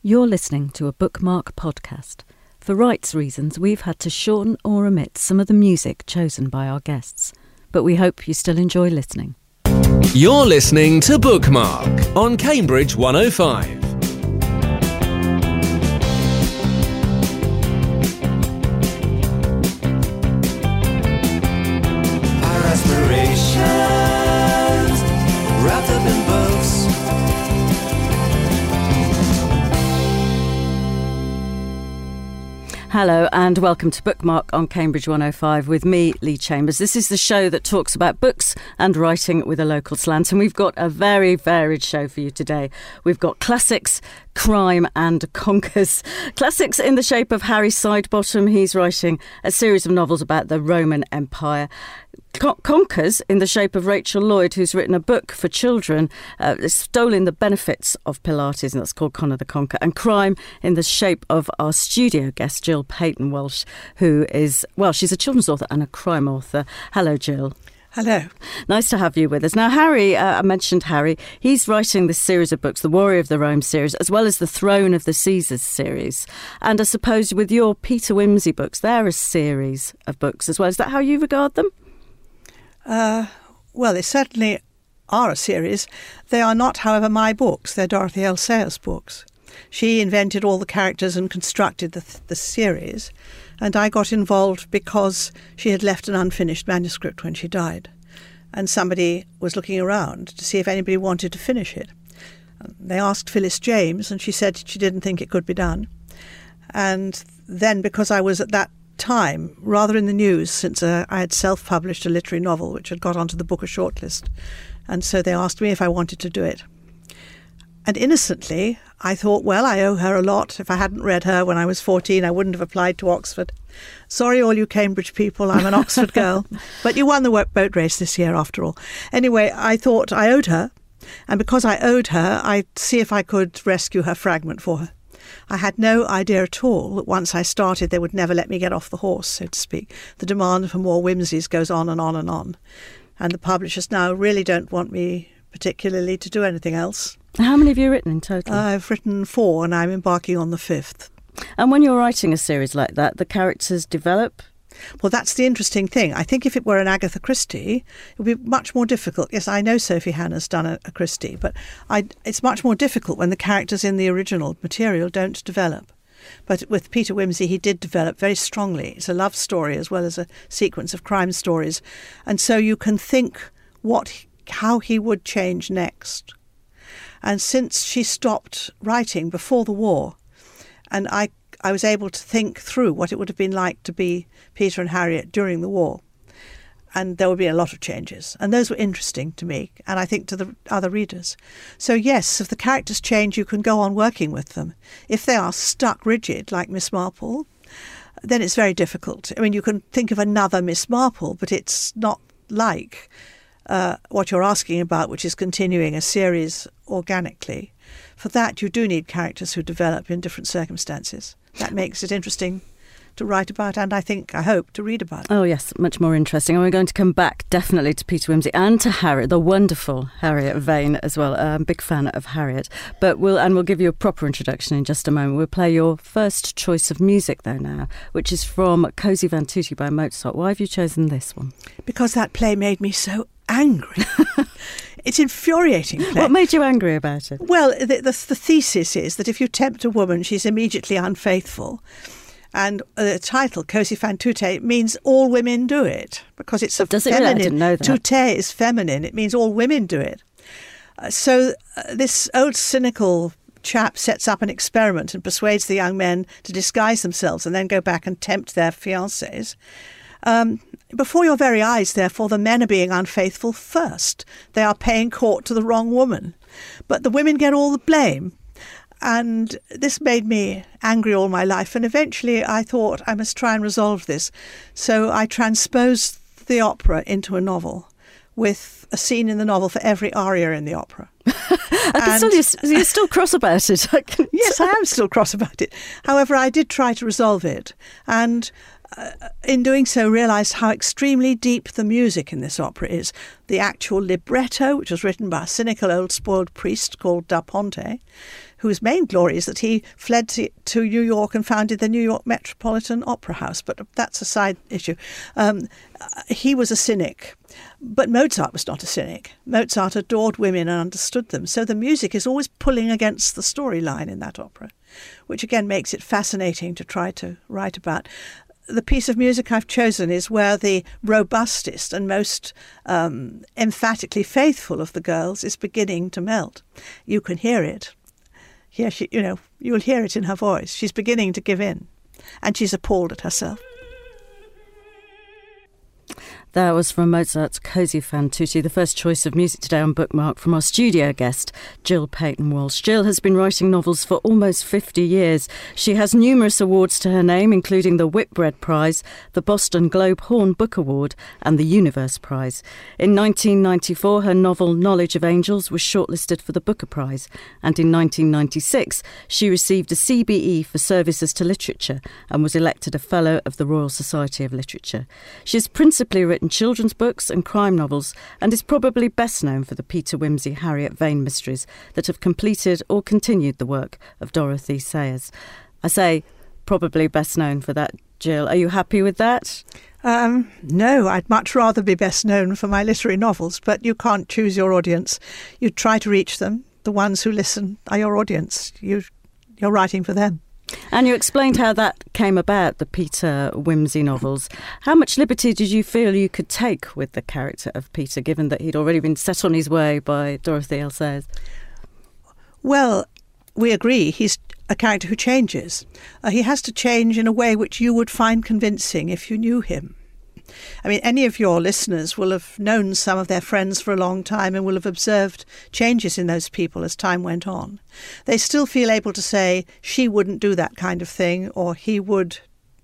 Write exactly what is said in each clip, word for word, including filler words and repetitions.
You're listening to a Bookmark podcast. For rights reasons, we've had to shorten or omit some of the music chosen by our guests, but we hope you still enjoy listening. You're listening to Bookmark on Cambridge one oh five. Our aspirations wrapped up in books. Hello and welcome to Bookmark on Cambridge one oh five with me, Lee Chambers. This is the show that talks about books and writing with a local slant, and we've got a very varied show for you today. We've got classics, crime and conkers. Classics in the shape of Harry Sidebottom. He's writing a series of novels about the Roman Empire. Con- conkers in the shape of Rachel Lloyd, who's written a book for children, uh, stolen the benefits of Pilates, and that's called Connor the Conquer. And crime in the shape of our studio guest, Jill Peyton Walsh, who is, well, she's a children's author and a crime author. Hello, Jill. Hello. Nice to have you with us. Now, Harry, uh, I mentioned Harry. He's writing this series of books, the Warrior of the Rome series, as well as the Throne of the Caesars series. And I suppose with your Peter Wimsey books, they're a series of books as well. Is that how you regard them? Uh, well, they certainly are a series. They are not, however, my books. They're Dorothy L. Sayers' books. She invented all the characters and constructed the, the series, and I got involved because she had left an unfinished manuscript when she died, and somebody was looking around to see if anybody wanted to finish it. They asked Phyllis James, and she said she didn't think it could be done. And then, because I was at that time rather in the news, since uh, I had self-published a literary novel which had got onto the Booker shortlist, and so they asked me if I wanted to do it. And innocently, I thought, well, I owe her a lot. If I hadn't read her when I was fourteen, I wouldn't have applied to Oxford. Sorry, all you Cambridge people, I'm an Oxford girl. But you won the boat race this year, after all. Anyway, I thought I owed her, and because I owed her, I'd see if I could rescue her fragment for her. I had no idea at all that once I started, they would never let me get off the horse, so to speak. The demand for more Wimseys goes on and on and on. And the publishers now really don't want me particularly to do anything else. How many have you written in total? I've written four, and I'm embarking on the fifth. And when you're writing a series like that, the characters develop? Well, that's the interesting thing. I think if it were an Agatha Christie, it would be much more difficult. Yes, I know Sophie Hannah's done a, a Christie, but I, it's much more difficult when the characters in the original material don't develop. But with Peter Wimsey, he did develop very strongly. It's a love story as well as a sequence of crime stories. And so you can think what how he would change next. And since she stopped writing before the war, and I I was able to think through what it would have been like to be Peter and Harriet during the war. And there would be a lot of changes. And those were interesting to me, and I think to the other readers. So yes, if the characters change, you can go on working with them. If they are stuck rigid, like Miss Marple, then it's very difficult. I mean, you can think of another Miss Marple, but it's not like uh, what you're asking about, which is continuing a series organically. For that, you do need characters who develop in different circumstances. That makes it interesting to write about, and I think, I hope, to read about. Oh yes, much more interesting. And we're going to come back definitely to Peter Wimsey and to Harriet, the wonderful Harriet Vane as well. I'm a big fan of Harriet. But we'll and we'll give you a proper introduction in just a moment. We'll play your first choice of music though now, which is from Cosi fan tutte by Mozart. Why have you chosen this one? Because that play made me so angry. It's infuriating play. What made you angry about it? Well, the, the, the thesis is that if you tempt a woman, she's immediately unfaithful. And the title, Cosi fan tutte, means all women do it, because it's a Does it feminine. really? I didn't know that. Tutte is feminine. It means all women do it. Uh, so uh, this old cynical chap sets up an experiment and persuades the young men to disguise themselves and then go back and tempt their fiancés. Um, before your very eyes, therefore, the men are being unfaithful first. They are paying court to the wrong woman. But the women get all the blame. And this made me angry all my life. And eventually I thought I must try and resolve this. So I transposed the opera into a novel with a scene in the novel for every aria in the opera. I can still, you're, you're still cross about it. I can yes, I am still cross about it. However, I did try to resolve it. And uh, in doing so, realised how extremely deep the music in this opera is. The actual libretto, which was written by a cynical old spoiled priest called Da Ponte, whose main glory is that he fled to, to New York and founded the New York Metropolitan Opera House, but that's a side issue. Um, he was a cynic, but Mozart was not a cynic. Mozart adored women and understood them, so the music is always pulling against the storyline in that opera, which again makes it fascinating to try to write about. The piece of music I've chosen is where the robustest and most um, emphatically faithful of the girls is beginning to melt. You can hear it. Here she, you know, you'll hear it in her voice. She's beginning to give in, and she's appalled at herself. That was from Mozart's Così fan tutti, the first choice of music today on Bookmark from our studio guest, Jill Peyton Walsh. Jill has been writing novels for almost fifty years. She has numerous awards to her name, including the Whitbread Prize, the Boston Globe Horn Book Award and the Universe Prize. In nineteen ninety-four, her novel Knowledge of Angels was shortlisted for the Booker Prize, and in nineteen ninety-six, she received a C B E for services to literature and was elected a Fellow of the Royal Society of Literature. She has principally written children's books and crime novels and is probably best known for the Peter Wimsey Harriet Vane mysteries that have completed or continued the work of Dorothy Sayers. I say probably best known for that, Jill. Are you happy with that? Um, no, I'd much rather be best known for my literary novels, but you can't choose your audience. You try to reach them. The ones who listen are your audience. You, you're writing for them. And you explained how that came about, the Peter Wimsey novels. How much liberty did you feel you could take with the character of Peter, given that he'd already been set on his way by Dorothy L. Sayers? Well, we agree he's a character who changes. Uh, he has to change in a way which you would find convincing if you knew him. I mean, any of your listeners will have known some of their friends for a long time and will have observed changes in those people as time went on. They still feel able to say, she wouldn't do that kind of thing, or he would.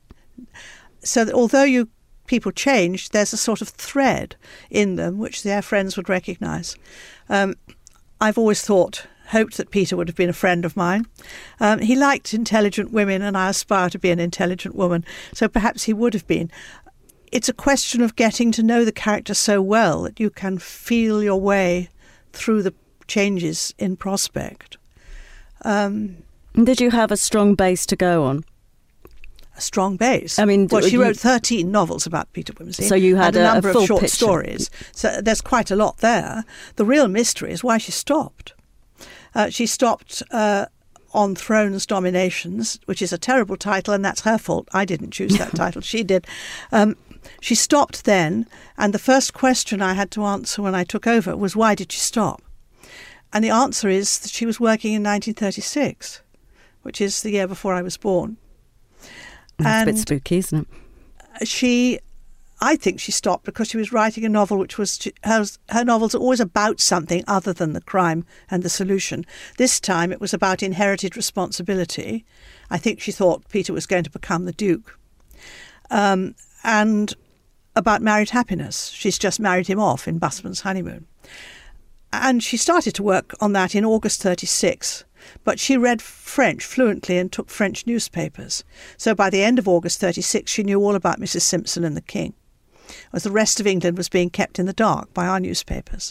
So that although you people change, there's a sort of thread in them which their friends would recognise. Um, I've always thought, hoped that Peter would have been a friend of mine. Um, he liked intelligent women, and I aspire to be an intelligent woman, so perhaps he would have been. It's a question of getting to know the character so well that you can feel your way through the changes in prospect. Um, Did you have a strong base to go on? A strong base? I mean, well, she you, wrote thirteen novels about Peter Wimsey. So you had and a, a number a full of short picture. stories. So there's quite a lot there. The real mystery is why she stopped. Uh, she stopped uh, on Thrones Dominations, which is a terrible title, and that's her fault. I didn't choose that title. She did. Um, She stopped then, and the first question I had to answer when I took over was, why did she stop? And the answer is that she was working in nineteen thirty-six, which is the year before I was born. That's and a bit spooky, isn't it? She, I think she stopped because she was writing a novel which was, her, her novels are always about something other than the crime and the solution. This time it was about inherited responsibility. I think she thought Peter was going to become the Duke. Um, and about married happiness. She's just married him off in Busman's Honeymoon. And she started to work on that in August thirty-six, but she read French fluently and took French newspapers. So by the end of August thirty-six, she knew all about Missus Simpson and the King, as the rest of England was being kept in the dark by our newspapers.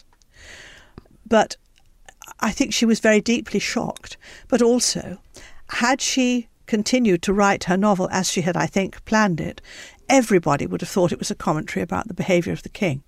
But I think she was very deeply shocked. But also, had she continued to write her novel as she had, I think, planned it, everybody would have thought it was a commentary about the behaviour of the king.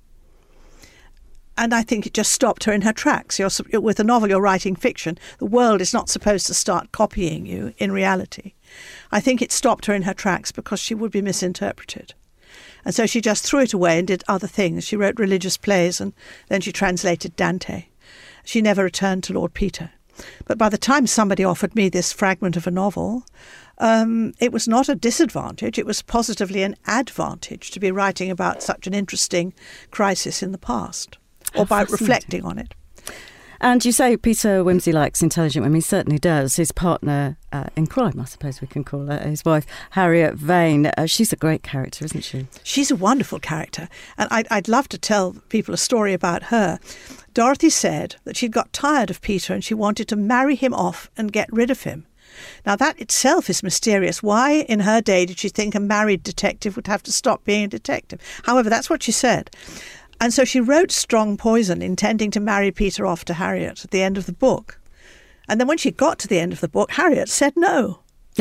And I think it just stopped her in her tracks. You're, with a novel, you're writing fiction. The world is not supposed to start copying you in reality. I think it stopped her in her tracks because she would be misinterpreted. And so she just threw it away and did other things. She wrote religious plays, and then she translated Dante. She never returned to Lord Peter. But by the time somebody offered me this fragment of a novel, um, it was not a disadvantage, it was positively an advantage to be writing about such an interesting crisis in the past, or by reflecting on it. And you say Peter Wimsey likes intelligent women. He certainly does. His partner uh, in crime, I suppose we can call her, his wife, Harriet Vane. Uh, she's a great character, isn't she? She's a wonderful character. And I'd, I'd love to tell people a story about her. Dorothy said that she'd got tired of Peter and she wanted to marry him off and get rid of him. Now, that itself is mysterious. Why, in her day, did she think a married detective would have to stop being a detective? However, that's what she said. And so she wrote Strong Poison, intending to marry Peter off to Harriet at the end of the book. And then when she got to the end of the book, Harriet said no.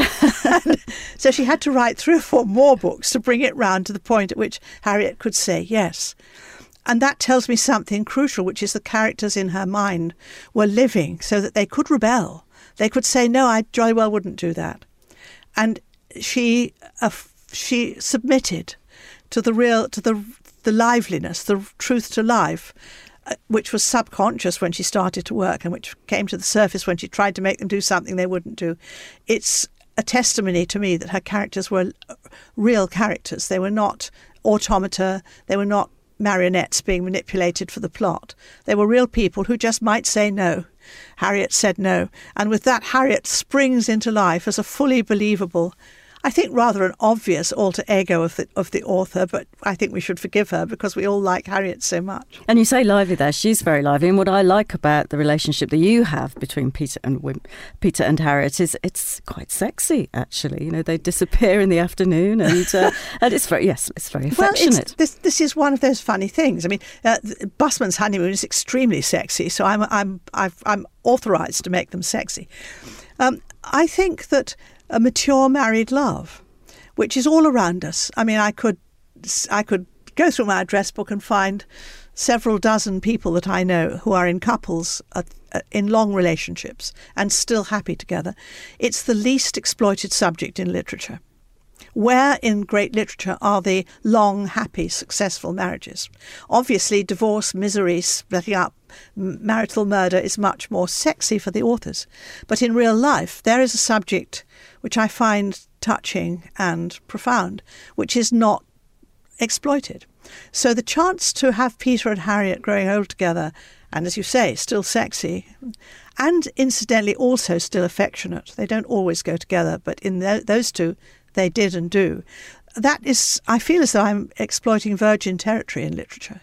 So she had to write three or four more books to bring it round to the point at which Harriet could say yes. And that tells me something crucial, which is the characters in her mind were living so that they could rebel. They could say, no, I jolly well wouldn't do that. And she uh, she submitted to the real, to the the liveliness, the truth to life, uh, which was subconscious when she started to work and which came to the surface when she tried to make them do something they wouldn't do. It's a testimony to me that her characters were real characters. They were not automata. They were not marionettes being manipulated for the plot. They were real people who just might say no. Harriet said no. And with that, Harriet springs into life as a fully believable, I think rather an obvious alter ego of the of the author, but I think we should forgive her because we all like Harriet so much. And you say lively there. She's very lively. And what I like about the relationship that you have between Peter and Wim, Peter and Harriet is it's quite sexy, actually. You know, they disappear in the afternoon and uh, and it's very, yes, it's very affectionate. Well, it's, this this is one of those funny things. I mean, uh, Busman's honeymoon is extremely sexy, so I'm I'm I've, I'm authorised to make them sexy. Um, I think that a mature married love, which is all around us. I mean, I could I could go through my address book and find several dozen people that I know who are in couples, uh, uh, in long relationships, and still happy together. It's the least exploited subject in literature. Where in great literature are the long, happy, successful marriages? Obviously, divorce, misery, splitting up, marital murder is much more sexy for the authors. But in real life, there is a subject which I find touching and profound, which is not exploited. So the chance to have Peter and Harriet growing old together, and as you say, still sexy, and incidentally also still affectionate. They don't always go together, but in th- those two, they did and do. That is, I feel as though I'm exploiting virgin territory in literature.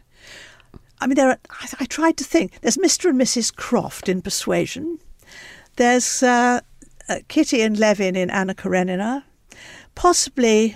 I mean, there are, I, I tried to think. There's Mister and Missus Croft in Persuasion. There's uh, uh, Kitty and Levin in Anna Karenina. Possibly,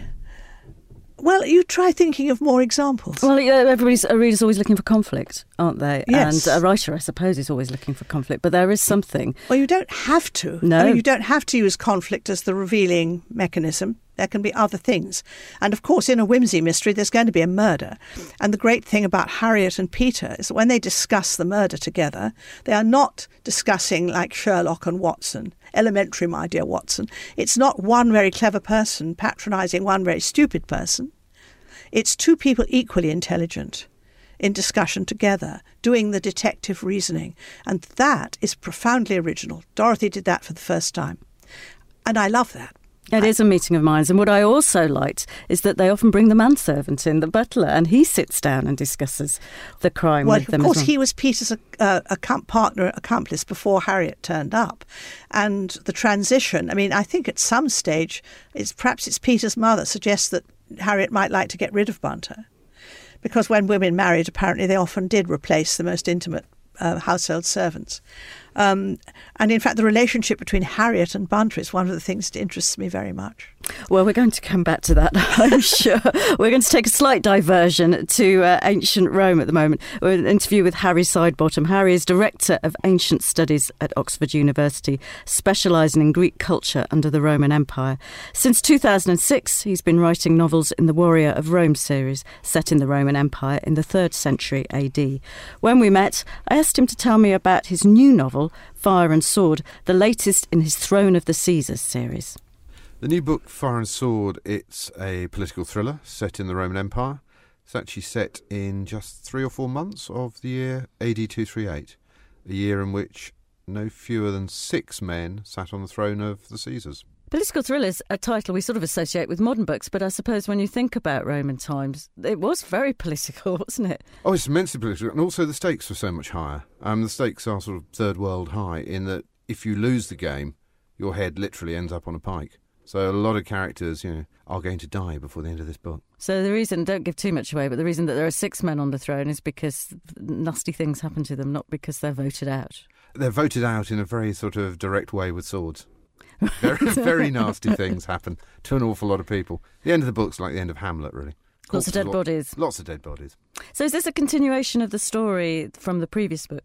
well, you try thinking of more examples. Well, yeah, everybody's, a reader's always looking for conflict, aren't they? Yes. And a writer, I suppose, is always looking for conflict. But there is something. Well, you don't have to. No. I mean, you don't have to use conflict as the revealing mechanism. There can be other things. And of course, in a whimsy mystery, there's going to be a murder. And the great thing about Harriet and Peter is that when they discuss the murder together, they are not discussing like Sherlock and Watson. Elementary, my dear Watson. It's not one very clever person patronising one very stupid person. It's two people equally intelligent in discussion together, doing the detective reasoning. And that is profoundly original. Dorothy did that for the first time. And I love that. It is a meeting of minds. And what I also liked is that they often bring the manservant in, the butler, and he sits down and discusses the crime well, with them. Of course, as well. he was Peter's uh, account partner, accomplice before Harriet turned up. And the transition, I mean, I think at some stage, it's perhaps it's Peter's mother suggests that Harriet might like to get rid of Bunter. Because when women married, apparently they often did replace the most intimate uh, household servants. Um, and in fact, the relationship between Harriet and Bunter is one of the things that interests me very much. Well, we're going to come back to that, I'm sure. We're going to take a slight diversion to uh, ancient Rome at the moment. We're in an interview with Harry Sidebottom. Harry is Director of Ancient Studies at Oxford University, specialising in Greek culture under the Roman Empire. Since two thousand six, he's been writing novels in the Warrior of Rome series, set in the Roman Empire in the third century A D. When we met, I asked him to tell me about his new novel, Fire and Sword, the latest in his Throne of the Caesars series. The new book, Fire and Sword, it's a political thriller set in the Roman Empire. It's actually set in just three or four months of the year A D two thirty-eight, a year in which no fewer than six men sat on the throne of the Caesars. Political thrillers, a title we sort of associate with modern books, but I suppose when you think about Roman times, it was very political, wasn't it? Oh, it's immensely political, and also the stakes were so much higher. Um, the stakes are sort of third world high in that if you lose the game, your head literally ends up on a pike. So a lot of characters, you know, are going to die before the end of this book. So the reason, don't give too much away, but the reason that there are six men on the throne is because nasty things happen to them, not because they're voted out. They're voted out in a very sort of direct way with swords. Very, very nasty things happen to an awful lot of people. The end of the book's like the end of Hamlet, really. Lots of dead bodies. Lots of dead bodies. So is this a continuation of the story from the previous books?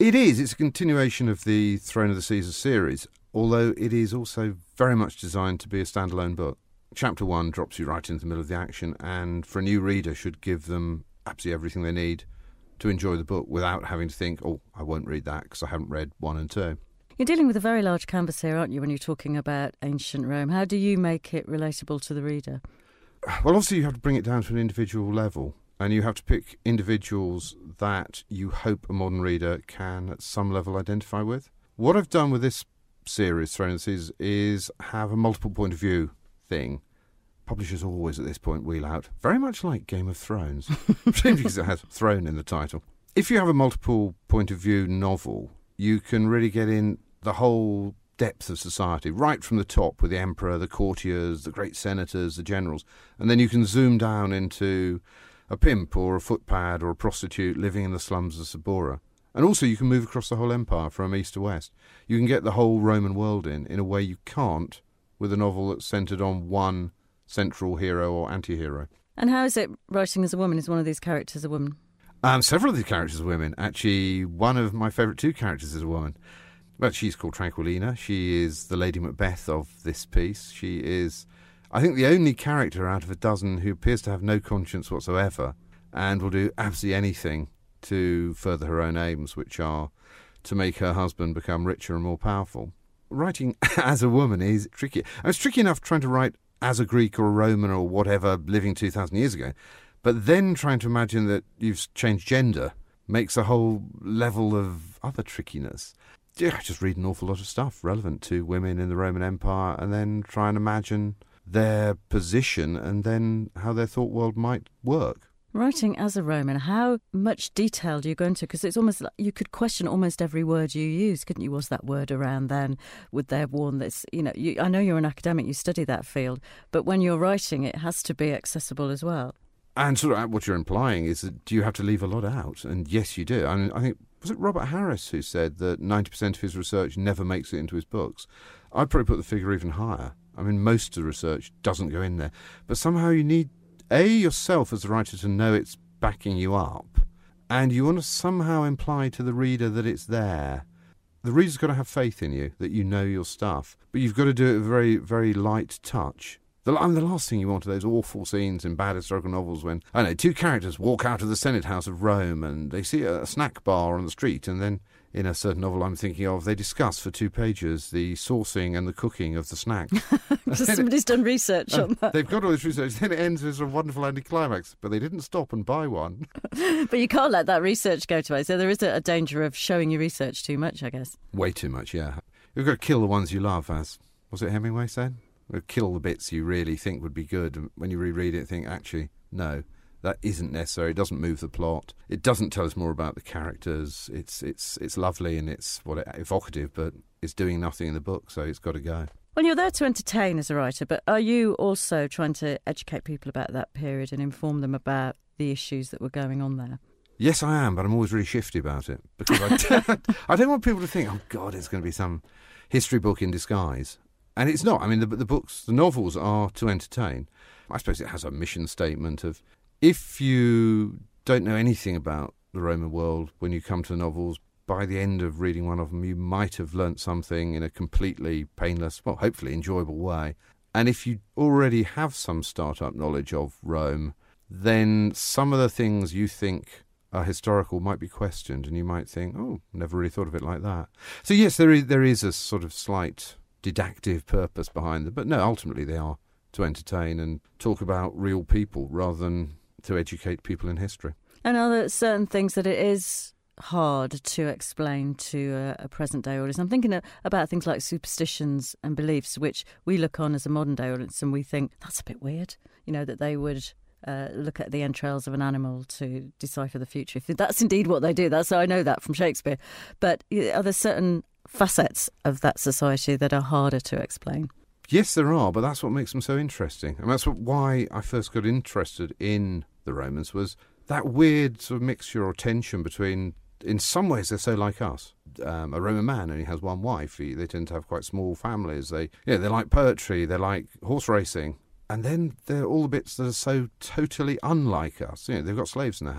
It is. It's a continuation of the Throne of the Caesars series, although it is also very much designed to be a standalone book. Chapter one drops you right into the middle of the action, and for a new reader should give them absolutely everything they need to enjoy the book without having to think, oh, I won't read that because I haven't read one and two. You're dealing with a very large canvas here, aren't you, when you're talking about ancient Rome? How do you make it relatable to the reader? Well, obviously you have to bring it down to an individual level, and you have to pick individuals that you hope a modern reader can at some level identify with. What I've done with this series, Throne of the Caesars, is have a multiple point of view thing. Publishers always at this point wheel out, very much like Game of Thrones, because it has throne in the title. If you have a multiple point of view novel, you can really get in the whole depth of society, right from the top with the emperor, the courtiers, the great senators, the generals, and then you can zoom down into a pimp or a footpad or a prostitute living in the slums of Sabora. And also you can move across the whole empire from east to west. You can get the whole Roman world in, in a way you can't with a novel that's centred on one central hero or anti-hero. And how is it writing as a woman? Is one of these characters a woman? Um, several of the characters are women. Actually, one of my favourite two characters is a woman. But she's called Tranquillina. She is the Lady Macbeth of this piece. She is, I think, the only character out of a dozen who appears to have no conscience whatsoever and will do absolutely anything to further her own aims, which are to make her husband become richer and more powerful. Writing as a woman is tricky. And it's tricky enough trying to write as a Greek or a Roman or whatever living two thousand years ago, but then trying to imagine that you've changed gender makes a whole level of other trickiness. Yeah, I just read an awful lot of stuff relevant to women in the Roman Empire and then try and imagine their position and then how their thought world might work. Writing as a Roman, how much detail do you go into? Because it's almost like you could question almost every word you use, couldn't you? Was that word around then? Would they have worn this? You know, you, I know you're an academic, you study that field, but when you're writing, it has to be accessible as well. And sort of what you're implying is that do you have to leave a lot out? And yes, you do. I mean, I think, was it Robert Harris who said that ninety percent of his research never makes it into his books? I'd probably put the figure even higher. I mean, most of the research doesn't go in there. But somehow you need, A, yourself as a writer to know it's backing you up, and you want to somehow imply to the reader that it's there. The reader's got to have faith in you, that you know your stuff, but you've got to do it with a very, very light touch. The, I mean, the last thing you want are those awful scenes in bad historical novels when, I don't know, two characters walk out of the Senate House of Rome and they see a, a snack bar on the street, and then in a certain novel I'm thinking of, they discuss for two pages the sourcing and the cooking of the snacks. Somebody's done research on that. They've got all this research, then it ends with a wonderful anticlimax, but they didn't stop and buy one. But you can't let that research go to waste, so there is a, a danger of showing your research too much, I guess. Way too much, yeah. You've got to kill the ones you love, as, was it Hemingway said? Kill the bits you really think would be good, and when you reread it think, actually, no, that isn't necessary. It doesn't move the plot. It doesn't tell us more about the characters. It's it's it's lovely and it's what it, evocative, but it's doing nothing in the book, so it's got to go. Well, you're there to entertain as a writer, but are you also trying to educate people about that period and inform them about the issues that were going on there? Yes, I am, but I'm always really shifty about it, because I, I don't want people to think, oh, God, it's going to be some history book in disguise. And it's not. I mean, the, the books, the novels are to entertain. I suppose it has a mission statement of, if you don't know anything about the Roman world when you come to the novels, by the end of reading one of them, you might have learnt something in a completely painless, well, hopefully enjoyable way. And if you already have some start-up knowledge of Rome, then some of the things you think are historical might be questioned, and you might think, oh, never really thought of it like that. So yes, there is there is a sort of slight didactic purpose behind them, but no, ultimately they are to entertain and talk about real people rather than to educate people in history. And are there certain things that it is hard to explain to a, a present-day audience? I'm thinking about things like superstitions and beliefs, which we look on as a modern-day audience and we think, that's a bit weird, you know, that they would uh, look at the entrails of an animal to decipher the future. If that's indeed what they do, that's I know that from Shakespeare. But are there certain facets of that society that are harder to explain? Yes, there are, but that's what makes them so interesting. And that's what, why I first got interested in the Romans, was that weird sort of mixture or tension between, in some ways they're so like us. Um, a Roman man only has one wife. He, they tend to have quite small families. They, yeah, they like poetry, they like horse racing. And then there are all the bits that are so totally unlike us. You know, they've got slaves in their house.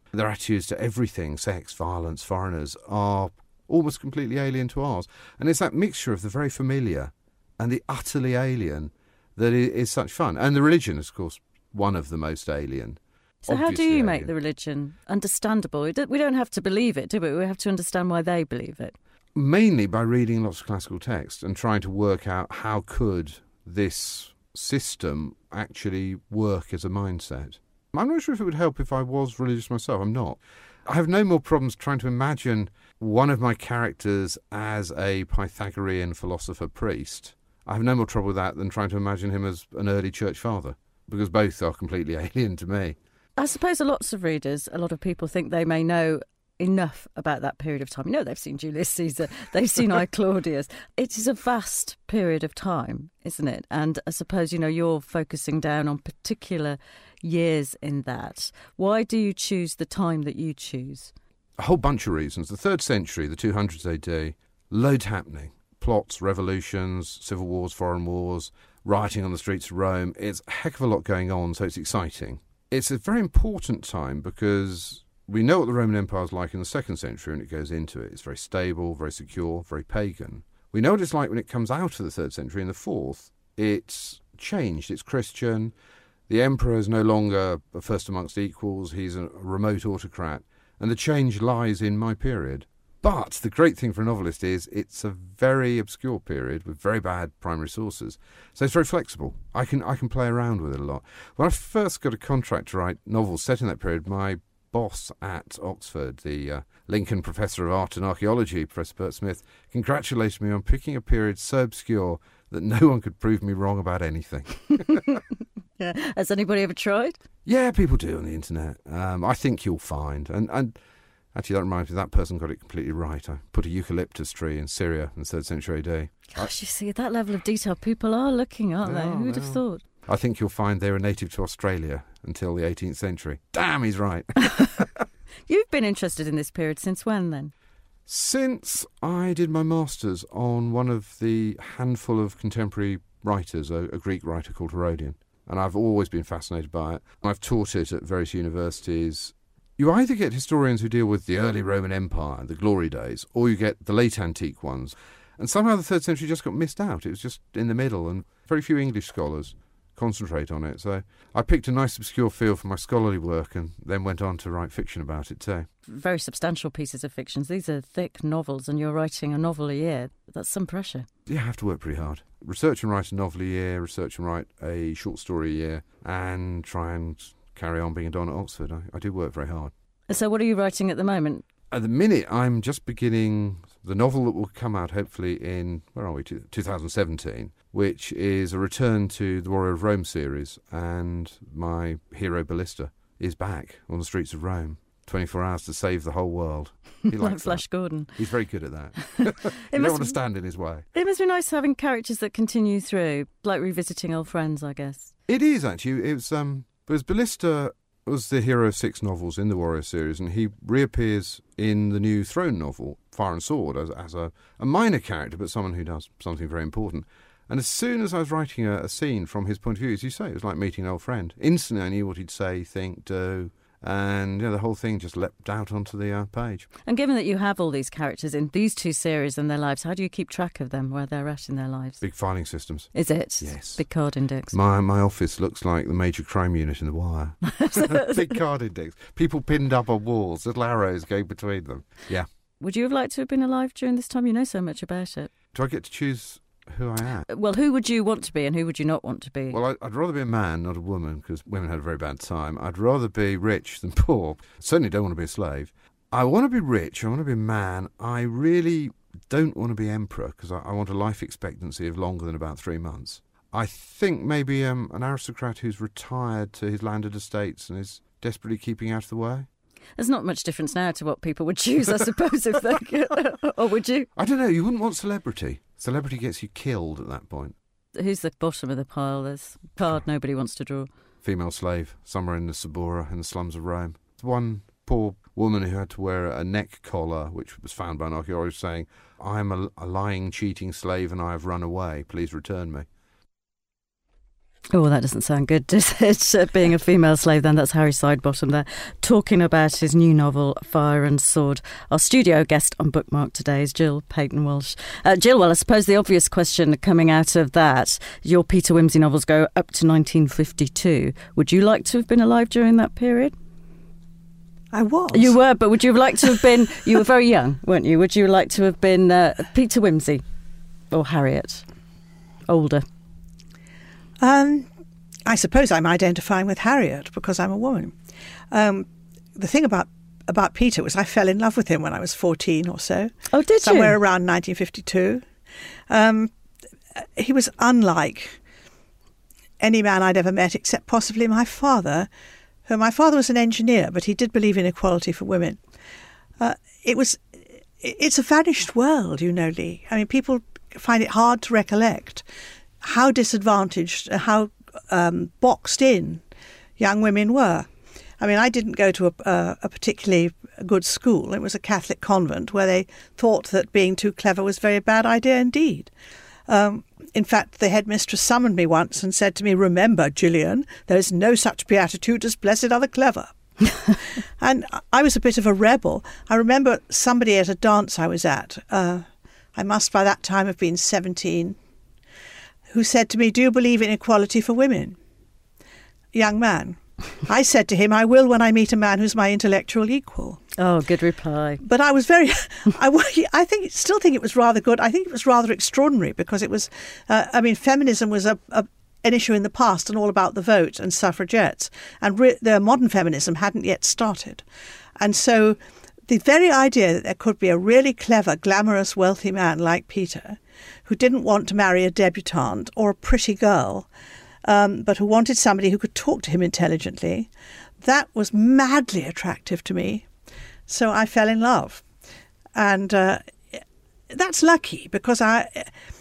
Their attitudes to everything, sex, violence, foreigners, are almost completely alien to ours. And it's that mixture of the very familiar and the utterly alien that is such fun. And the religion is, of course, one of the most alien. So how do Obviously you alien. make the religion understandable? We don't we don't have to believe it, do we? We have to understand why they believe it. Mainly by reading lots of classical text and trying to work out how could this system actually work as a mindset. I'm not sure if it would help if I was religious myself. I'm not. I have no more problems trying to imagine one of my characters as a Pythagorean philosopher priest. I have no more trouble with that than trying to imagine him as an early church father, because both are completely alien to me. I suppose a lots of readers, a lot of people think they may know enough about that period of time. You know, they've seen Julius Caesar, they've seen I Claudius. It is a vast period of time, isn't it? And I suppose, you know, you're focusing down on particular years in that. Why do you choose the time that you choose? A whole bunch of reasons. The third century, the two hundreds A D, loads happening. Plots, revolutions, civil wars, foreign wars, rioting on the streets of Rome. It's a heck of a lot going on, so it's exciting. It's a very important time because we know what the Roman Empire is like in the second century when it goes into it. It's very stable, very secure, very pagan. We know what it's like when it comes out of the third century in the fourth. It's changed. It's Christian. The emperor is no longer a first amongst equals. He's a remote autocrat. And the change lies in my period. But the great thing for a novelist is it's a very obscure period with very bad primary sources. So it's very flexible. I can I can play around with it a lot. When I first got a contract to write novels set in that period, my boss at Oxford, the uh, Lincoln Professor of Art and Archaeology, Professor Bert Smith, congratulated me on picking a period so obscure that no one could prove me wrong about anything. Yeah. Has anybody ever tried? Yeah, people do on the internet. Um, I think you'll find. And, and actually, that reminds me, that person got it completely right. I put a eucalyptus tree in Syria in the third century A D. Gosh, you see, at that level of detail, people are looking, aren't They they? are, Who'd they have are. thought? I think you'll find they were native to Australia until the eighteenth century. Damn, he's right. You've been interested in this period since when, then? Since I did my master's on one of the handful of contemporary writers, a, a Greek writer called Herodian, and I've always been fascinated by it. I've taught it at various universities. You either get historians who deal with the early Roman Empire, the glory days, or you get the late antique ones. And somehow the third century just got missed out. It was just in the middle, and very few English scholars concentrate on it. So I picked a nice obscure field for my scholarly work and then went on to write fiction about it too. Very substantial pieces of fiction. These are thick novels, and you're writing a novel a year. That's some pressure. Yeah, I have to work pretty hard. Research and write a novel a year, research and write a short story a year, and try and carry on being a don at Oxford. I, I do work very hard. So what are you writing at the moment? At the minute, I'm just beginning the novel that will come out hopefully in, where are we, two thousand seventeen, which is a return to the Warrior of Rome series, and my hero Ballista is back on the streets of Rome. twenty-four hours to save the whole world. He Like likes Flash that. Gordon. He's very good at that. You don't must- want to stand in his way. It must be nice having characters that continue through, like revisiting old friends, I guess. It is, actually. It was, um, because Ballista was the hero of six novels in the Warrior series, and he reappears in the new Throne novel, Fire and Sword, as, as a, a minor character, but someone who does something very important. And as soon as I was writing a, a scene from his point of view, as you say, it was like meeting an old friend. Instantly I knew what he'd say, think, do, and you know, the whole thing just leapt out onto the uh, page. And given that you have all these characters in these two series and their lives, how do you keep track of them, where they're at in their lives? Big filing systems. Is it? Yes. Big card index. My my office looks like the major crime unit in The Wire. Big card index. People pinned up on walls, little arrows going between them. Yeah. Would you have liked to have been alive during this time? You know so much about it. Do I get to choose who I am? Well, who would you want to be and who would you not want to be? Well, I, I'd rather be a man, not a woman, because women had a very bad time. I'd rather be rich than poor. Certainly don't want to be a slave. I want to be rich. I want to be a man. I really don't want to be emperor, because I, I want a life expectancy of longer than about three months. I think maybe um, an aristocrat who's retired to his landed estates and is desperately keeping out of the way. There's not much difference now to what people would choose, I suppose, if they or would you? I don't know. You wouldn't want celebrity. Celebrity gets you killed at that point. Who's the bottom of the pile? There's a card nobody wants to draw. Female slave, somewhere in the Suburra, in the slums of Rome. One poor woman who had to wear a neck collar, which was found by an archaeologist, saying, "I am a, a lying, cheating slave and I have run away. Please return me." Oh, that doesn't sound good, does it? Uh, being a female slave then. That's Harry Sidebottom there, talking about his new novel, Fire and Sword. Our studio guest on Bookmark today is Jill Peyton-Walsh. Uh, Jill, well, I suppose the obvious question coming out of that, your Peter Wimsey novels go up to nineteen fifty-two. Would you like to have been alive during that period? I was. You were, but would you have liked to have been... You were very young, weren't you? Would you like to have been uh, Peter Wimsey or Harriet? Older? Um, I suppose I'm identifying with Harriet because I'm a woman. Um, the thing about about Peter was I fell in love with him when I was fourteen or so. Oh, did somewhere you? Somewhere around nineteen fifty-two. Um, he was unlike any man I'd ever met except possibly my father. Who, my father was an engineer, but he did believe in equality for women. Uh, it was, it's a vanished world, you know, Lee. I mean, people find it hard to recollect how disadvantaged, how um, boxed in young women were. I mean, I didn't go to a, a, a particularly good school. It was a Catholic convent where they thought that being too clever was a very bad idea indeed. Um, in fact, the headmistress summoned me once and said to me, "Remember, Gillian, there is no such beatitude as blessed are the clever." And I was a bit of a rebel. I remember somebody at a dance I was at, uh, I must by that time have been seventeen, who said to me, "Do you believe in equality for women?" Young man. I said to him, "I will when I meet a man who's my intellectual equal." Oh, good reply. But I was very, I, I think, still think it was rather good. I think it was rather extraordinary because it was, uh, I mean, feminism was a, a an issue in the past and all about the vote and suffragettes. And re- the modern feminism hadn't yet started. And so the very idea that there could be a really clever, glamorous, wealthy man like Peter who didn't want to marry a debutante or a pretty girl, um, but who wanted somebody who could talk to him intelligently, that was madly attractive to me. So I fell in love. And uh, that's lucky because I,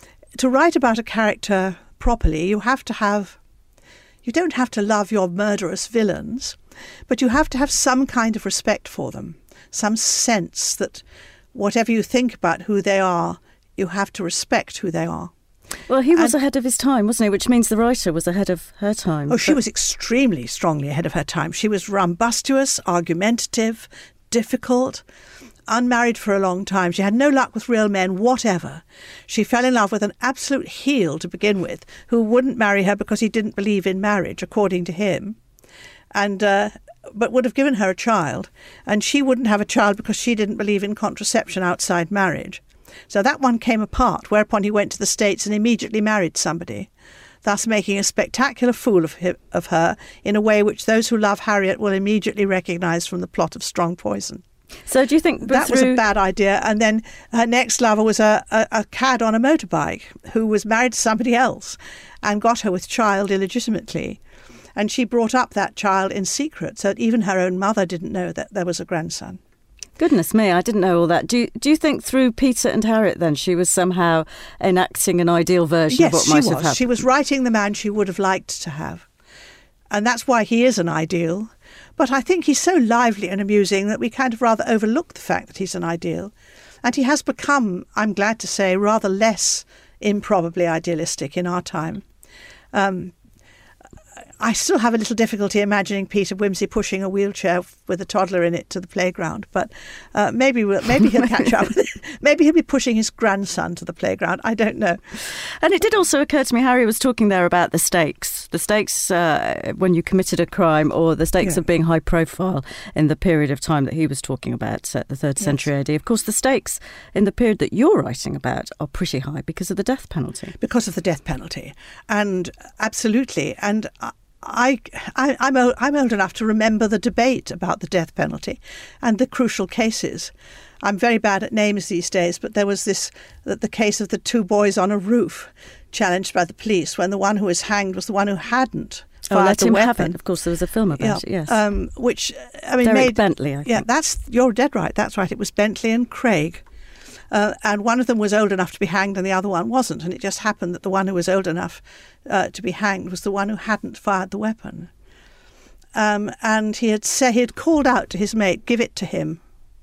to write about a character properly, you have to have, you don't have to love your murderous villains, but you have to have some kind of respect for them, some sense that whatever you think about who they are, you have to respect who they are. Well, he was and, ahead of his time, wasn't he? Which means the writer was ahead of her time. Oh, she but... was extremely strongly ahead of her time. She was rumbustious, argumentative, difficult, unmarried for a long time. She had no luck with real men whatever. She fell in love with an absolute heel to begin with, who wouldn't marry her because he didn't believe in marriage, according to him, and uh, but would have given her a child. And she wouldn't have a child because she didn't believe in contraception outside marriage. So that one came apart, whereupon he went to the States and immediately married somebody, thus making a spectacular fool of, him, of her in a way which those who love Harriet will immediately recognise from the plot of Strong Poison. So do you think that through... was a bad idea? And then her next lover was a, a, a cad on a motorbike who was married to somebody else and got her with child illegitimately. And she brought up that child in secret, so that even her own mother didn't know that there was a grandson. Goodness me, I didn't know all that. Do you, do you think through Peter and Harriet then she was somehow enacting an ideal version yes, of what she might was. have happened? She was writing the man she would have liked to have. And that's why he is an ideal. But I think he's so lively and amusing that we kind of rather overlook the fact that he's an ideal. And he has become, I'm glad to say, rather less improbably idealistic in our time. Um, I still have a little difficulty imagining Peter Wimsey pushing a wheelchair with a toddler in it to the playground, but uh, maybe we'll, maybe he'll catch up. Maybe he'll be pushing his grandson to the playground. I don't know. And it did also occur to me, Harry was talking there about the stakes, the stakes uh, when you committed a crime, or the stakes yeah. of being high profile in the period of time that he was talking about, uh, the third century yes. A D. Of course, the stakes in the period that you're writing about are pretty high because of the death penalty. Because of the death penalty, and absolutely, and. Uh, I, I, I'm, old, I'm old enough to remember the debate about the death penalty and the crucial cases. I'm very bad at names these days, but there was this, the, the case of the two boys on a roof challenged by the police when the one who was hanged was the one who hadn't fired oh, let the him weapon. Have it. Of course, there was a film about yeah, it, yes. Um, which, I mean, Derek made, Bentley, I think. Yeah, that's, you're dead right, that's right. It was Bentley and Craig. Uh, and one of them was old enough to be hanged and the other one wasn't. And it just happened that the one who was old enough uh, to be hanged was the one who hadn't fired the weapon. Um, and he had said, he had called out to his mate, "Give it to him."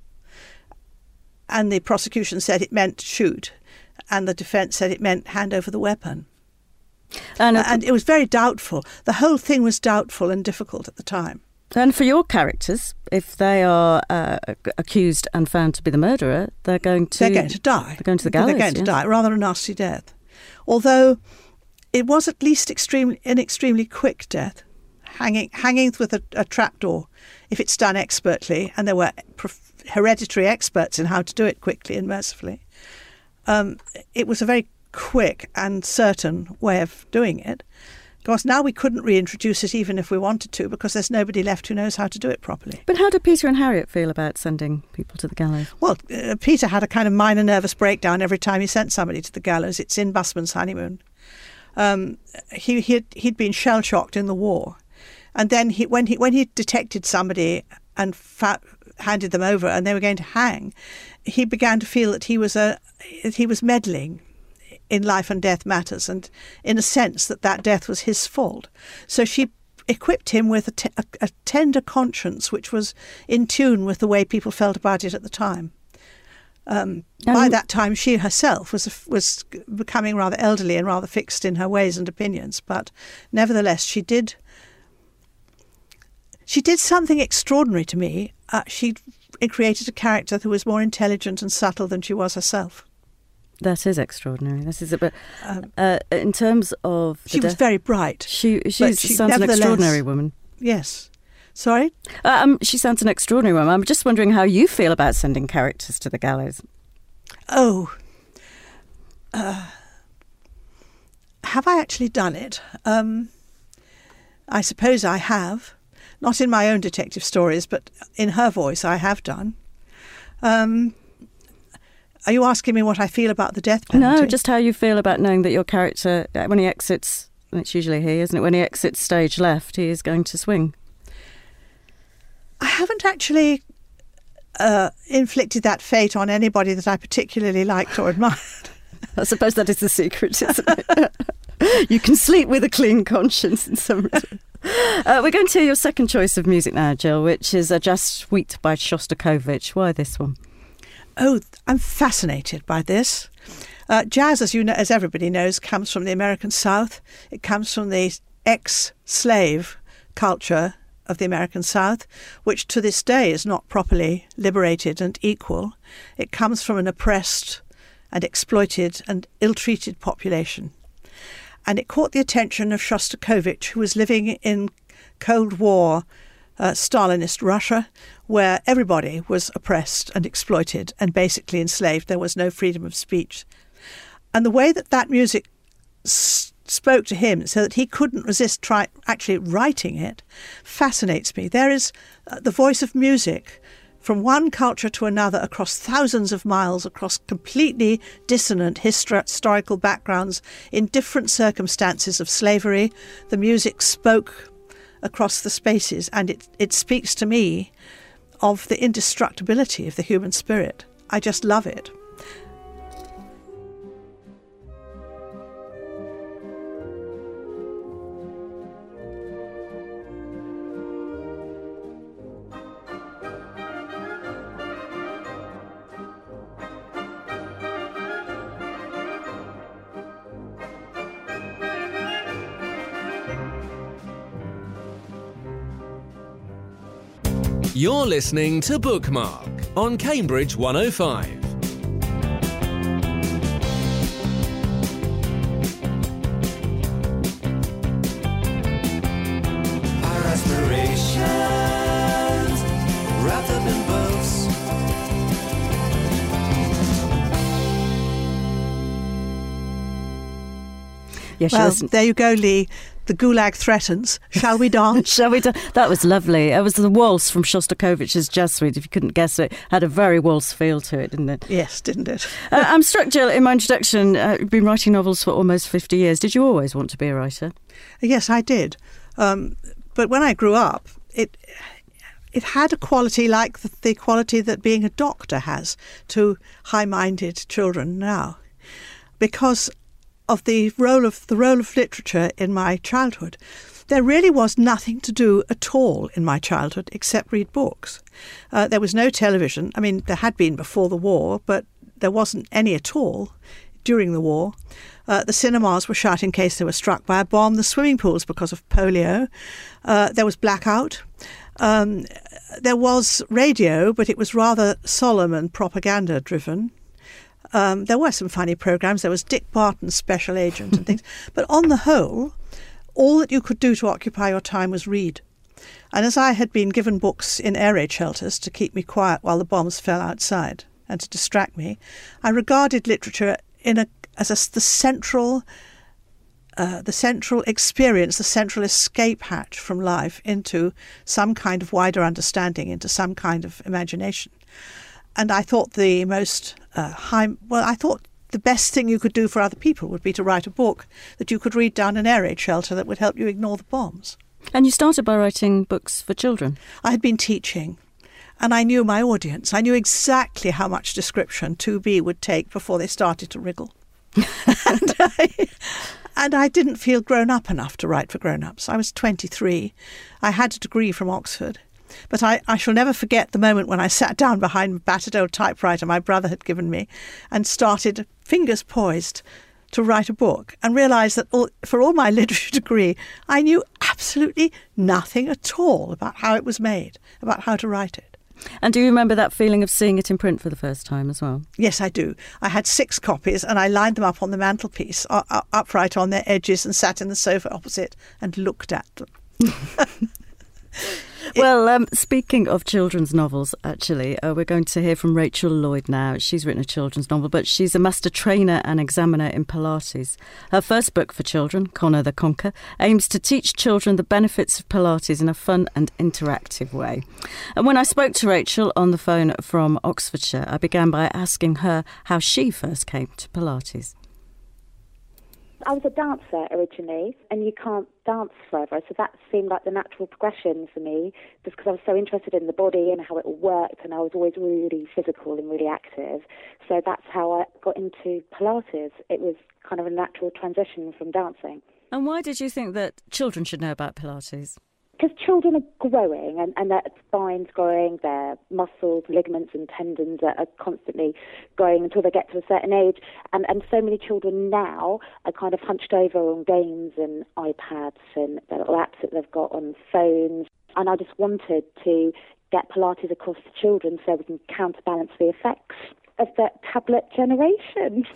And the prosecution said it meant shoot. And the defence said it meant hand over the weapon. And, and it was very doubtful. The whole thing was doubtful and difficult at the time. And for your characters, if they are uh, accused and found to be the murderer, they're going to... They're going to die. They're going to the gallows. They're going yes. to die, rather a nasty death. Although it was at least extremely, an extremely quick death, hanging hanging with a, a trapdoor, if it's done expertly, and there were hereditary experts in how to do it quickly and mercifully. Um, it was a very quick and certain way of doing it. Of course, now we couldn't reintroduce it even if we wanted to, because there's nobody left who knows how to do it properly. But how did Peter and Harriet feel about sending people to the gallows? Well, uh, Peter had a kind of minor nervous breakdown every time he sent somebody to the gallows. It's in Busman's Honeymoon. Um, he he'd, he'd been shell-shocked in the war. And then he, when he when he detected somebody and fa- handed them over and they were going to hang, he began to feel that he was a he was meddling in life and death matters, and in a sense that that death was his fault. So she equipped him with a, te- a, a tender conscience which was in tune with the way people felt about it at the time. Um, by that time, she herself was was becoming rather elderly and rather fixed in her ways and opinions, but nevertheless, she did she did something extraordinary to me. Uh, she created a character who was more intelligent and subtle than she was herself. That is extraordinary. This is a bit. Um, uh, in terms of she was death, very bright. She she she sounds an extraordinary woman. Yes. Sorry? Uh, um, she sounds an extraordinary woman. I'm just wondering how you feel about sending characters to the gallows. Oh, uh, have I actually done it? Um, I suppose I have. Not in my own detective stories, but in her voice I have done. Um, are you asking me what I feel about the death penalty? No, just how you feel about knowing that your character, when he exits, and it's usually he, isn't it? When he exits stage left, he is going to swing. I haven't actually uh, inflicted that fate on anybody that I particularly liked or admired. I suppose that is the secret, isn't it? You can sleep with a clean conscience in some respects. Uh, we're going to hear your second choice of music now, Jill, which is a Jazz Suite by Shostakovich. Why this one? Oh, I'm fascinated by this. Uh, jazz, as you know, as everybody knows, comes from the American South. It comes from the ex-slave culture of the American South, which to this day is not properly liberated and equal. It comes from an oppressed and exploited and ill-treated population. And it caught the attention of Shostakovich, who was living in Cold War uh, Stalinist Russia, where everybody was oppressed and exploited and basically enslaved. There was no freedom of speech. And the way that that music s- spoke to him so that he couldn't resist try- actually writing it fascinates me. There is uh, the voice of music from one culture to another across thousands of miles, across completely dissonant histor- historical backgrounds in different circumstances of slavery. The music spoke across the spaces, and it, it speaks to me of the indestructibility of the human spirit. I just love it. You're listening to Bookmark on Cambridge one oh five. Our aspirations wrapped up in books. Yes, Well, listen. there you go, Lee. The Gulag threatens. Shall we dance? Shall we do? That was lovely. It was the waltz from Shostakovich's Jazz Suite. If you couldn't guess it, had a very waltz feel to it, didn't it? Yes, didn't it? uh, I'm struck, Jill, in my introduction, uh, you've been writing novels for almost fifty years. Did you always want to be a writer? Yes, I did. Um, but when I grew up, it it had a quality like the, the quality that being a doctor has to high-minded children now, because of the role of the role of literature in my childhood. There really was nothing to do at all in my childhood except read books. Uh, there was no television. I mean, there had been before the war, but there wasn't any at all during the war. Uh, the cinemas were shut in case they were struck by a bomb. The swimming pools because of polio. Uh, there was blackout. Um, there was radio, but it was rather solemn and propaganda-driven. Um, there were some funny programmes. There was Dick Barton's Special Agent and things. But on the whole, all that you could do to occupy your time was read. And as I had been given books in air raid shelters to keep me quiet while the bombs fell outside and to distract me, I regarded literature in a, as a, the central, uh, the central experience, the central escape hatch from life into some kind of wider understanding, into some kind of imagination. And I thought the most uh, high, well, I thought the best thing you could do for other people would be to write a book that you could read down an air raid shelter that would help you ignore the bombs. And you started by writing books for children. I had been teaching, and I knew my audience. I knew exactly how much description two B would take before they started to wriggle. and, I, and I didn't feel grown up enough to write for grown-ups. I was twenty-three. I had a degree from Oxford. But I, I shall never forget the moment when I sat down behind a battered old typewriter my brother had given me and started, fingers poised, to write a book and realised that all, for all my literature degree, I knew absolutely nothing at all about how it was made, about how to write it. And do you remember that feeling of seeing it in print for the first time as well? Yes, I do. I had six copies and I lined them up on the mantelpiece, uh, upright on their edges, and sat in the sofa opposite and looked at them. Well, um, speaking of children's novels, actually, uh, we're going to hear from Rachel Lloyd now. She's written a children's novel, but she's a master trainer and examiner in Pilates. Her first book for children, Connor the Conquer, aims to teach children the benefits of Pilates in a fun and interactive way. And when I spoke to Rachel on the phone from Oxfordshire, I began by asking her how she first came to Pilates. I was a dancer originally, and you can't dance forever, so that seemed like the natural progression for me, just because I was so interested in the body and how it all worked, and I was always really physical and really active. So that's how I got into Pilates. It was kind of a natural transition from dancing. And why did you think that children should know about Pilates? Because children are growing, and, and their spine's growing, their muscles, ligaments and tendons are, are constantly growing until they get to a certain age. And, and so many children now are kind of hunched over on games and iPads and the little apps that they've got on phones. And I just wanted to get Pilates across to children so we can counterbalance the effects of that tablet generation.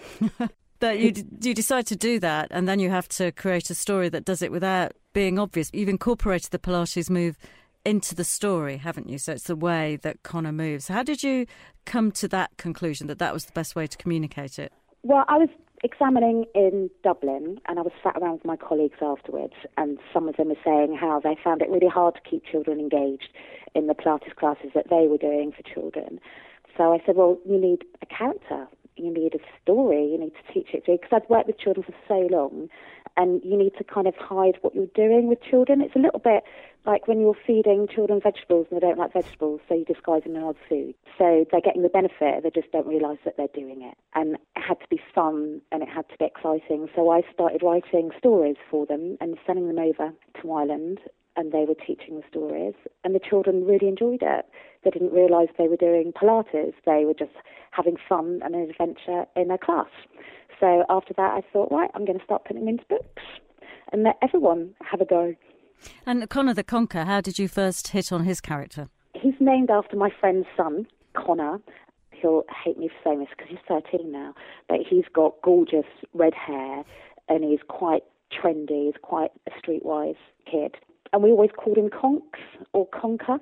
But you you decide to do that, and then you have to create a story that does it without being obvious. You've incorporated the Pilates move into the story, haven't you? So it's the way that Connor moves. How did you come to that conclusion, that that was the best way to communicate it? Well, I was examining in Dublin, and I was sat around with my colleagues afterwards, and some of them were saying how they found it really hard to keep children engaged in the Pilates classes that they were doing for children. So I said, well, you need a character. You need a story, you need to teach it to, because I've worked with children for so long, and you need to kind of hide what you're doing with children. It's a little bit like when you're feeding children vegetables and they don't like vegetables, so you disguise them in odd food. So they're getting the benefit, they just don't realise that they're doing it. And it had to be fun and it had to be exciting. So I started writing stories for them and sending them over to Ireland, and they were teaching the stories, and the children really enjoyed it. They didn't realise they were doing Pilates. They were just having fun and an adventure in their class. So after that, I thought, right, I'm going to start putting them into books and let everyone have a go. And Connor the Conquer, how did you first hit on his character? He's named after my friend's son, Connor. He'll hate me for saying this because he's thirteen now, but he's got gorgeous red hair and he's quite trendy. He's quite a streetwise kid. And we always called him Conks or Conquer.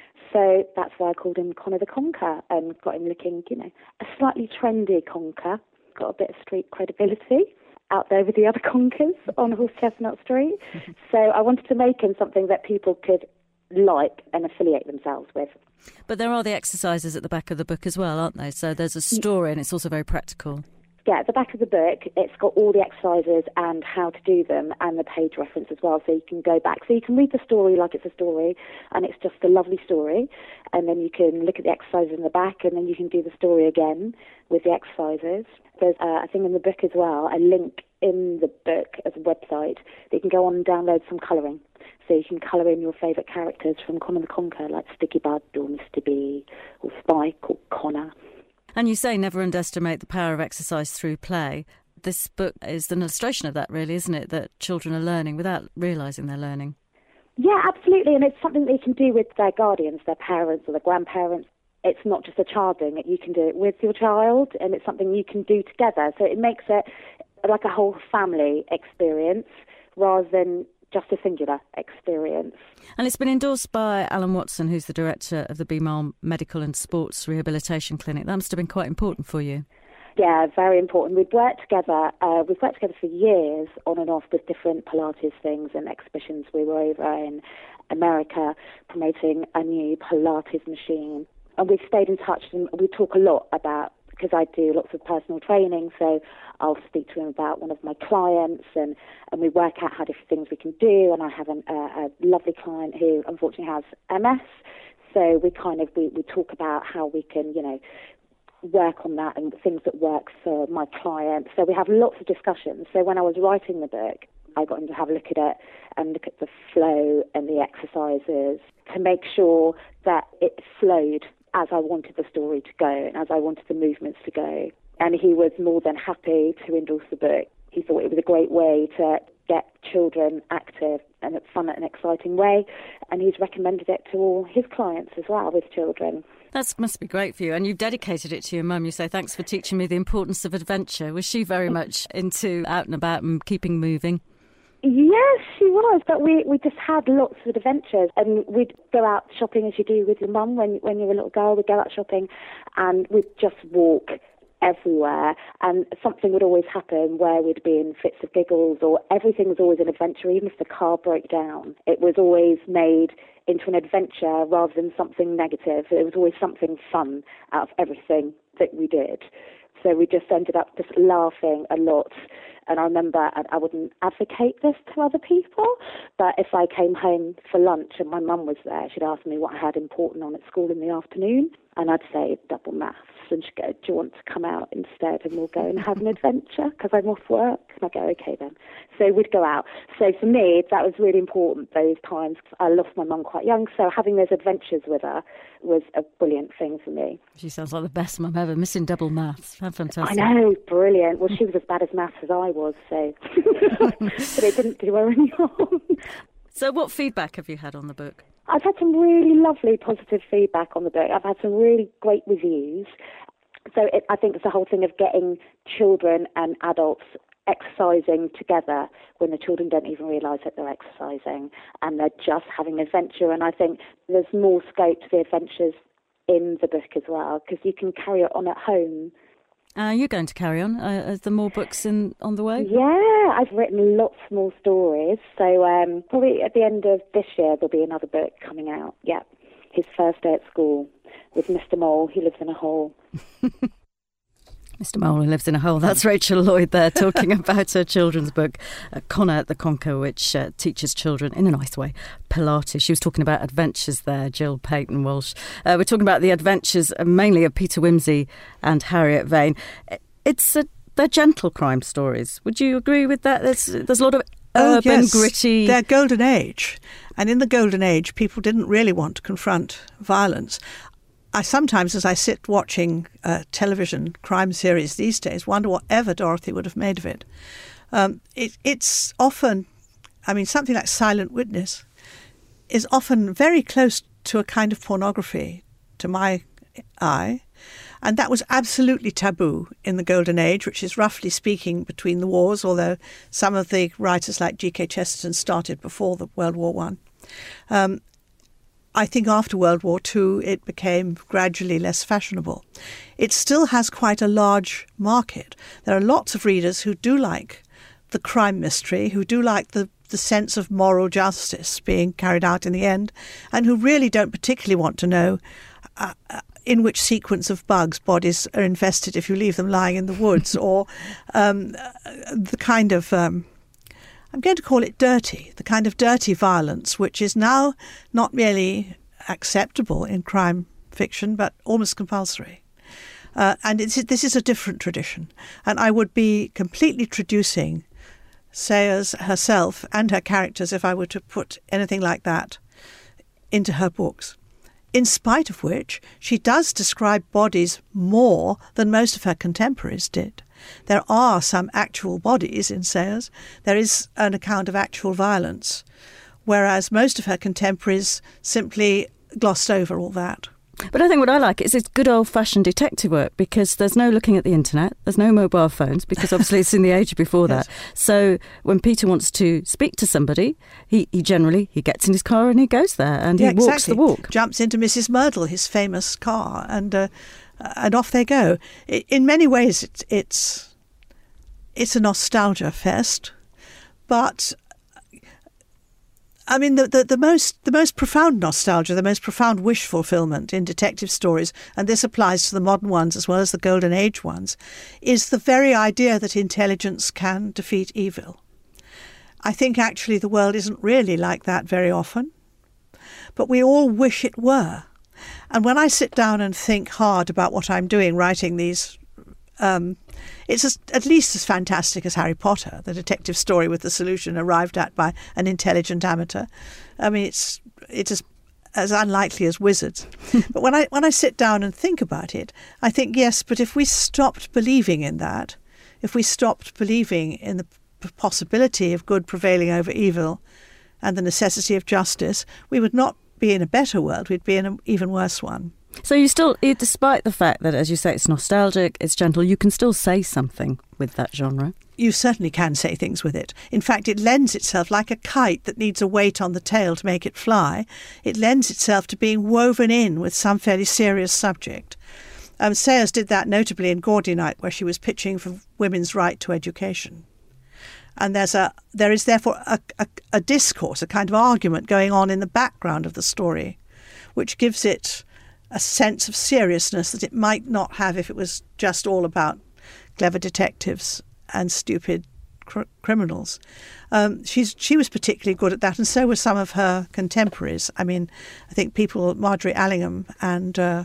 So that's why I called him Connor the Conquer and got him looking, you know, a slightly trendy conquer. Got a bit of street credibility out there with the other conkers on Horse Chestnut Street. So I wanted to make him something that people could like and affiliate themselves with. But there are the exercises at the back of the book as well, aren't they? So there's a story and it's also very practical. Yeah, at the back of the book, it's got all the exercises and how to do them and the page reference as well, so you can go back. So you can read the story like it's a story, and it's just a lovely story, and then you can look at the exercises in the back, and then you can do the story again with the exercises. There's uh, a thing in the book as well, a link in the book as a website that you can go on and download some colouring. So you can colour in your favourite characters from Connor the Conquer, like Sticky Bud or Mister B or Spike or Connor. And you say never underestimate the power of exercise through play. This book is an illustration of that, really, isn't it? That children are learning without realising they're learning. Yeah, absolutely. And it's something they can do with their guardians, their parents or their grandparents. It's not just a child doing it. You can do it with your child, and it's something you can do together. So it makes it like a whole family experience rather than just a singular experience. And it's been endorsed by Alan Watson, who's the director of the B M A L Medical and Sports Rehabilitation Clinic. That must have been quite important for you. Yeah, very important. We've worked together. Uh, we've worked together for years, on and off, with different Pilates things and exhibitions. We were over in America promoting a new Pilates machine, and we've stayed in touch. And we talk a lot about, because I do lots of personal training, so I'll speak to him about one of my clients, and, and we work out how different things we can do. And I have an, uh, a lovely client who unfortunately has M S, so we kind of we, we talk about how we can, you know, work on that and things that work for my client. So we have lots of discussions. So when I was writing the book, I got him to have a look at it and look at the flow and the exercises to make sure that it flowed as I wanted the story to go and as I wanted the movements to go. And he was more than happy to endorse the book. He thought it was a great way to get children active in a fun and exciting way, and he's recommended it to all his clients as well with children. That must be great for you. And you've dedicated it to your mum. You say, thanks for teaching me the importance of adventure. Was she very much into out and about and keeping moving? Yes, she was, but we, we just had lots of adventures, and we'd go out shopping as you do with your mum when, when you're a little girl. We'd go out shopping and we'd just walk everywhere, and something would always happen where we'd be in fits of giggles, or everything was always an adventure. Even if the car broke down, it was always made into an adventure rather than something negative. There was always something fun out of everything that we did. So we just ended up just laughing a lot. And I remember, and I wouldn't advocate this to other people, but if I came home for lunch and my mum was there, she'd ask me what I had important on at school in the afternoon, and I'd say double maths, and she'd go, do you want to come out instead and we'll go and have an adventure because I'm off work? And I go, okay then. So we'd go out. So for me, that was really important, those times. I lost my mum quite young, so having those adventures with her was a brilliant thing for me. She sounds like the best mum ever, missing double maths. How fantastic. I know, brilliant. Well, she was as bad as maths as I was, so but it didn't do her any harm. So what feedback have you had on the book? I've had some really lovely positive feedback on the book. I've had some really great reviews. So it, I think it's the whole thing of getting children and adults exercising together when the children don't even realise that they're exercising and they're just having an adventure. And I think there's more scope to the adventures in the book as well, because you can carry it on at home. Are you going to carry on? Uh, are there more books in on the way? Yeah, I've written lots more stories. So um, probably at the end of this year, there'll be another book coming out. Yeah, his first day at school with Mister Mole. He lives in a hole. Mister Mole who lives in a hole. That's Rachel Lloyd there talking about her children's book, uh, Connor the Conqueror, which uh, teaches children, in a nice way, Pilates. She was talking about adventures there, Jill Peyton Walsh. Uh, we're talking about the adventures uh, mainly of Peter Wimsey and Harriet Vane. It's uh, they're gentle crime stories. Would you agree with that? There's, there's a lot of oh, urban, yes. gritty... They're golden age. And in the golden age, people didn't really want to confront violence. I sometimes, as I sit watching a television crime series these days, wonder whatever Dorothy would have made of it. Um, it. It's often, I mean, something like Silent Witness is often very close to a kind of pornography, to my eye, and that was absolutely taboo in the Golden Age, which is roughly speaking between the wars, although some of the writers like G K Chesterton started before the World War One. Um, I think after World War Two, it became gradually less fashionable. It still has quite a large market. There are lots of readers who do like the crime mystery, who do like the, the sense of moral justice being carried out in the end, and who really don't particularly want to know uh, in which sequence of bugs bodies are infested if you leave them lying in the woods, or um, the kind of... Um, I'm going to call it dirty, the kind of dirty violence which is now not merely acceptable in crime fiction, but almost compulsory. Uh, and it's, this is a different tradition. And I would be completely traducing Sayers herself and her characters if I were to put anything like that into her books. In spite of which, she does describe bodies more than most of her contemporaries did. There are some actual bodies in Sayers. There is an account of actual violence, whereas most of her contemporaries simply glossed over all that. But I think what I like is it's good old-fashioned detective work, because there's no looking at the internet, there's no mobile phones, because obviously it's in the age before Yes. that. So when Peter wants to speak to somebody, he, he generally he gets in his car and he goes there and Yeah, he walks exactly. the walk. Jumps into Missus Myrtle, his famous car, and uh, and off they go. I- In many ways, it's it's it's a nostalgia fest, but I mean, the, the, the most the most profound nostalgia, the most profound wish fulfillment in detective stories, and this applies to the modern ones as well as the Golden Age ones, is the very idea that intelligence can defeat evil. I think actually the world isn't really like that very often, but we all wish it were. And when I sit down and think hard about what I'm doing, writing these, um, it's as, at least as fantastic as Harry Potter, the detective story with the solution arrived at by an intelligent amateur. I mean, it's it's as, as unlikely as wizards. But when I when I sit down and think about it, I think, yes, but if we stopped believing in that, if we stopped believing in the p- possibility of good prevailing over evil and the necessity of justice, we would not be in a better world, we'd be in an even worse one. So you still, you- despite the fact that, as you say, it's nostalgic, it's gentle, you can still say something with that genre. You certainly can say things with it. In fact, it lends itself, like a kite that needs a weight on the tail to make it fly, it lends itself to being woven in with some fairly serious subject. Um, Sayers did that notably in Gaudy Night, where she was pitching for women's right to education. And there's a there is therefore a, a, a discourse, a kind of argument going on in the background of the story, which gives it a sense of seriousness that it might not have if it was just all about clever detectives and stupid cr- criminals. Um, she's she was particularly good at that, and so were some of her contemporaries. I mean, I think people, Marjorie Allingham, and uh,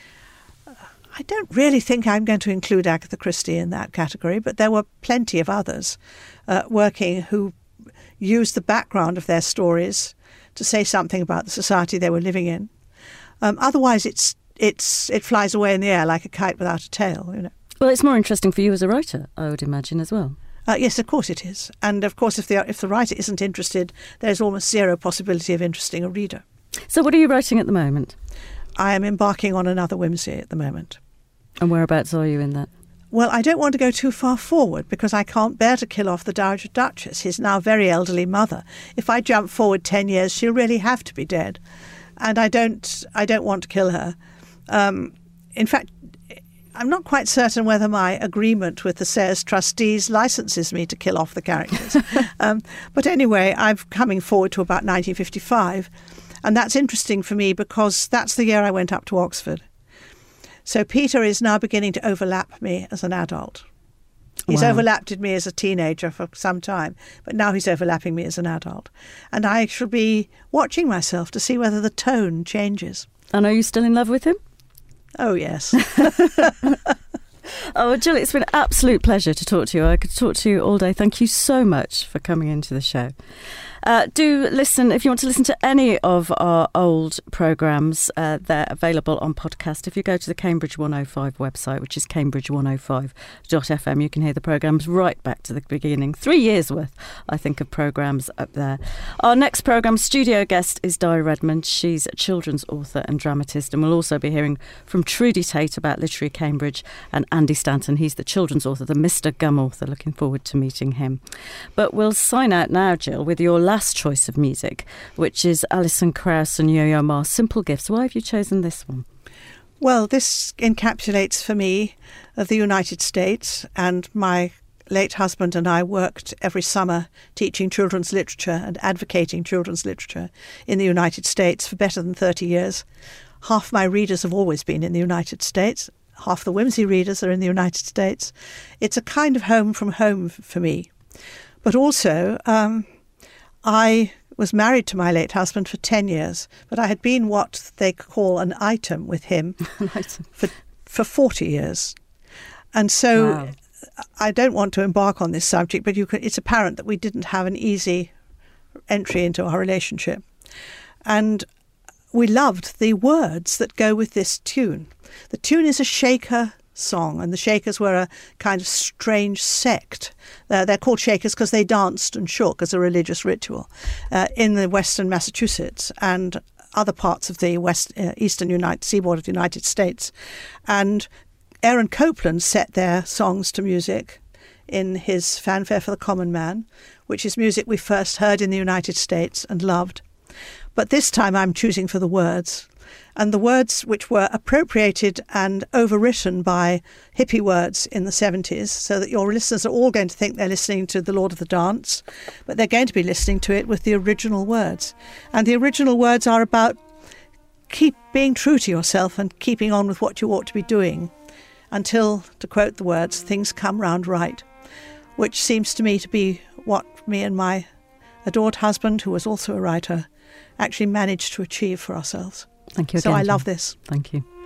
I don't really think I'm going to include Agatha Christie in that category, but there were plenty of others uh, working who used the background of their stories to say something about the society they were living in. Um, otherwise, it's it's it flies away in the air like a kite without a tail, you know. Well, it's more interesting for you as a writer, I would imagine, as well. Uh, yes, of course it is. And of course, if the if the writer isn't interested, there's almost zero possibility of interesting a reader. So what are you writing at the moment? I am embarking on another whimsy at the moment. And whereabouts are you in that? Well, I don't want to go too far forward because I can't bear to kill off the Dowager Duchess, his now very elderly mother. If I jump forward ten years, she'll really have to be dead. And I don't I don't want to kill her. Um, in fact, I'm not quite certain whether my agreement with the Sayers trustees licenses me to kill off the characters. um, but anyway, I'm coming forward to about nineteen fifty-five. And that's interesting for me because that's the year I went up to Oxford. So Peter is now beginning to overlap me as an adult. He's Wow. overlapped me as a teenager for some time, but now he's overlapping me as an adult. And I shall be watching myself to see whether the tone changes. And are you still in love with him? Oh, yes. Oh, Jill, it's been an absolute pleasure to talk to you. I could talk to you all day. Thank you so much for coming into the show. Uh, do listen, if you want to listen to any of our old programmes, uh, they're available on podcast. If you go to the Cambridge one oh five website, which is cambridge one oh five dot f m, you can hear the programmes right back to the beginning. Three years worth, I think, of programmes up there. Our next programme studio guest is Di Redmond. She's a children's author and dramatist, and we'll also be hearing from Trudy Tate about Literary Cambridge, and Andy Stanton. He's the children's author, the Mister Gum author. Looking forward to meeting him. But we'll sign out now, Jill, with your last choice of music, which is Alison Krauss and Yo-Yo Ma, Simple Gifts. Why have you chosen this one? Well, this encapsulates for me of the United States, and my late husband and I worked every summer teaching children's literature and advocating children's literature in the United States for better than thirty years. Half my readers have always been in the United States. Half the whimsy readers are in the United States. It's a kind of home from home f- for me. But also, um, I was married to my late husband for ten years, but I had been what they call an item with him for for forty years. And so Wow. I don't want to embark on this subject, but you can, it's apparent that we didn't have an easy entry into our relationship. And we loved the words that go with this tune. The tune is a Shaker song. And the Shakers were a kind of strange sect. Uh, they're called Shakers because they danced and shook as a religious ritual uh, in the western Massachusetts and other parts of the west uh, eastern United seaboard of the United States. And Aaron Copland set their songs to music in his Fanfare for the Common Man, which is music we first heard in the United States and loved. But this time I'm choosing for the words. And the words which were appropriated and overwritten by hippie words in the seventies, so that your listeners are all going to think they're listening to The Lord of the Dance, but they're going to be listening to it with the original words. And the original words are about keep being true to yourself and keeping on with what you ought to be doing until, to quote the words, things come round right, which seems to me to be what me and my adored husband, who was also a writer, actually managed to achieve for ourselves. Thank you again. So I Jane. love this. Thank you.